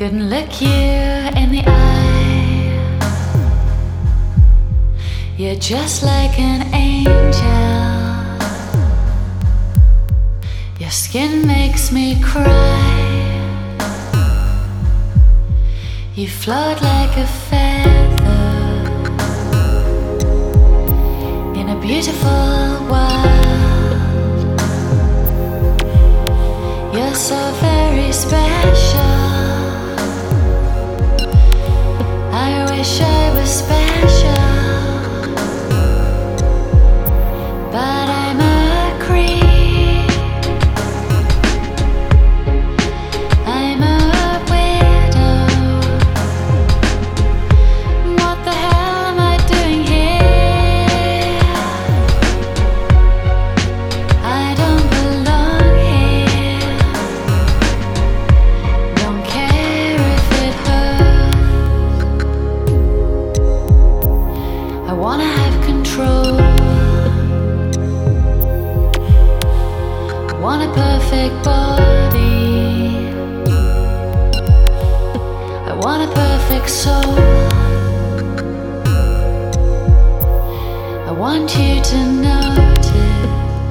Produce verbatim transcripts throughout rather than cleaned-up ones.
couldn't look you in the eye. You're just like an angel. Your skin makes me cry. You float like a feather in a beautiful world. You're so very special. I wish I was special, but I'm a creep. I'm a widow. What the hell am I doing here? I don't belong here. Don't care if it hurts. I wanna have control. I want a perfect body. I want a perfect soul. I want you to notice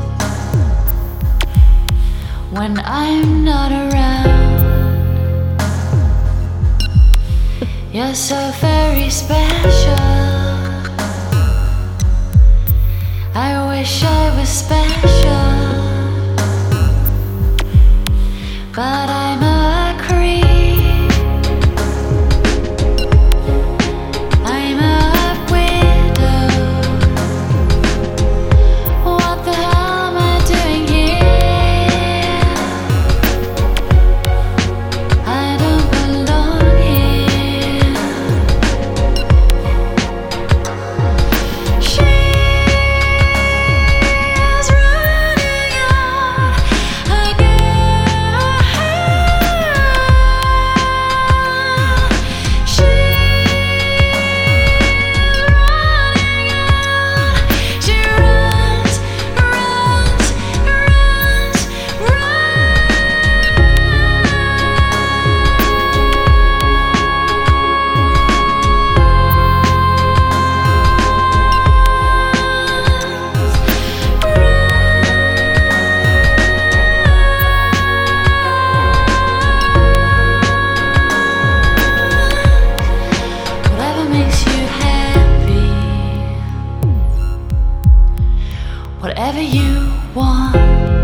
when I'm not around. You're so very special. I wish I was special, but I'm a creep. I'm a widow. What the hell am I doing here? I don't belong here. She's running out again. She's running out. She runs, runs, runs, whatever makes you happy, whatever you want.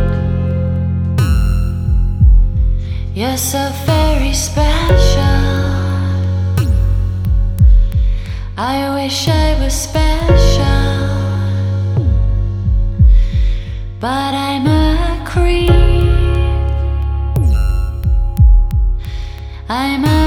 You're so very special. I wish I was special, but I'm a creep. I'm a